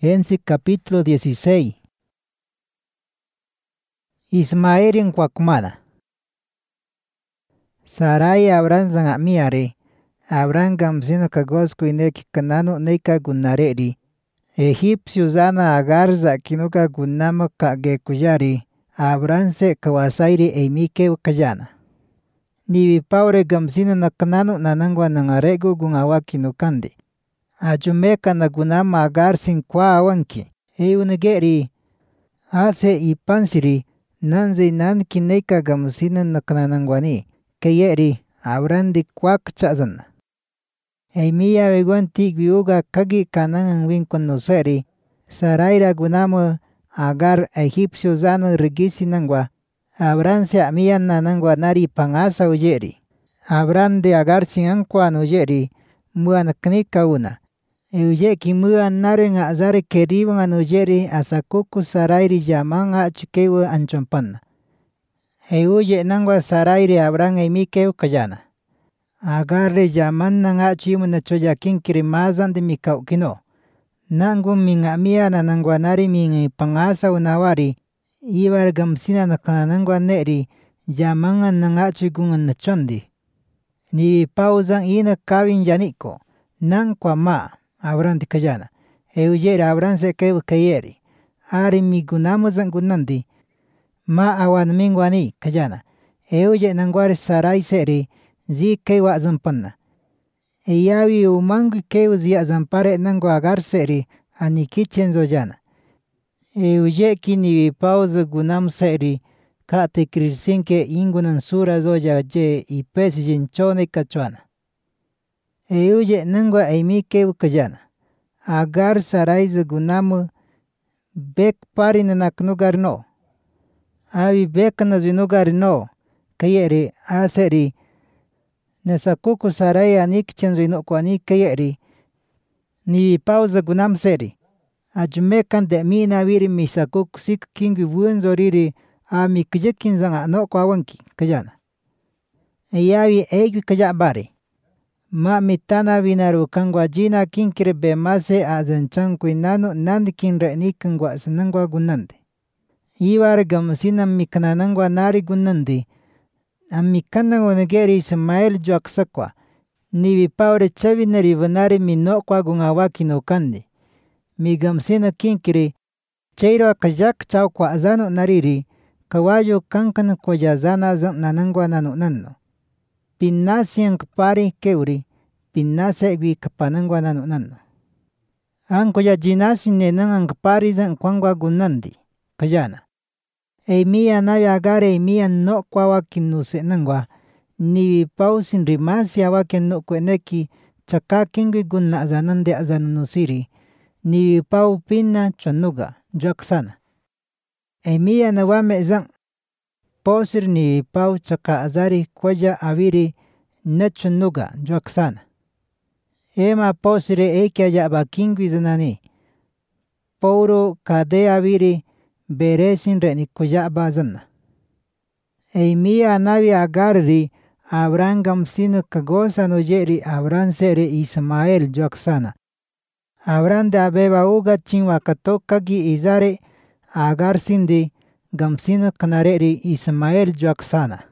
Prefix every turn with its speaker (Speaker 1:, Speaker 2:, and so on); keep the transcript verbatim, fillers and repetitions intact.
Speaker 1: Génesis capítulo dieciséis. Ismael en Cuacmana. Sarai Abraham zang amiare. Abraham gamsina kagosku ineki kanano neika gunareri. Egipcio zana agar za kinuka gunama kage kujari. Abraham se kawasairi eimike kajana. Niwi paure gamsina na kanano nanangwa nangarego gungawa kinukandi. Ajumeka na gunama agar sin kwa awanki. Eunegeri. Ase ipansiri. Nanze nan kineka gamsina na kananangwani. Kayeri Abraham di kwak chazana. Eimiya weguan tigwiuga kagi kanangan win konoseri. Saraira gunamo agar egipcio zano regisi nangwa. Abraham se amiya nanangwa nari pangasa ujeri. Abraham de agar sin ankwa nujeri. Muan knika una. Eujeki muan nari nga azari keriban anujeri asakuku sarairi jaman achukewa anchompanna. Euje nangwa sarairi Abraham eimikeu kajana. Agarre jaman nang achimu na choyakin kirimazan de mikau kino. Nangu minga miya na nangwa nari mingi pangasa unawari. Ibar gamsina na kananangwa neri jaman nang achigungan na chondi. Ni pauzan ina kawin janiko. Nang kwa ma Abraham di kajana. Euje Abraham se keu kayeri. Ari migunamuzan gunandi. Ma awan mingwani kajana. Euje nangwari sarai seri. Zi kewa zampanna. Eyawi umangu kewa zi zampare nangwa agar seri. Ani kichen zojana. Euje kini pauza gunam seri. Kate krisinke ingunan sura zoja je ipesi jinchone kachuana. Euje nangwa eimi kewa kajana. Agar sarai za gunamu. Bek pari na naknugar no. Awi beka na zinugar no. Kayeri aseri. Nesakuku sarai anik chenzuino kwa anik kayeri. Ni pauza gunam seri. Ajumekan de mina wiri misakuku sik kingi buenzo riri. Ami kijekin zanga no kwa wanki kajana. Eyawi eigi kajabari. Ma mitana winaru kangwa jina kinkire bemase azanchanku inano nandikin re'nikangwa sanangwa gunande. Iwar gamsina mikananangwa nari gunandi. Amikana onegeri Ismael juaksakwa. Niwi paure chavi nari vanari minokwa gungawaki no kandi. Mi gamsina kinkiri. Chairo akajak chao kwa azano nariri. Kawayo kankan kwa jazana zang nanangwa nanu nano. Pinnasi ang kapari keuri. Pinnasi gwi kapanangwa nanu nano. Ang kuya jinasi nenang ang kapari zang kwangwa gunandi. Kajana. Eimiya nawi agar eimiya no kwa wakin nuse nangwa. Niwi pausin rimasi awakin no kweneki. Chakakingwi gunna azanande azanusiri. Niwi pau pinna chonuga. Juaksana. Eimiya na wame zang. Posir niwi pau chaka azari kwaja awiri. Nachonuga. Juaksana. Ema posire eke ajaba kingwi zanani. Pauro kade awiri. Beresin reni kujaba zanna. Eimiya nawi agarri. Abraham gamsino kagosa no jeri. Abraham sere Ismael juaksana. Abraham de abeba uga chinwa katoka gi izare. Agar sindi gamsino kanareri Ismael juaksana.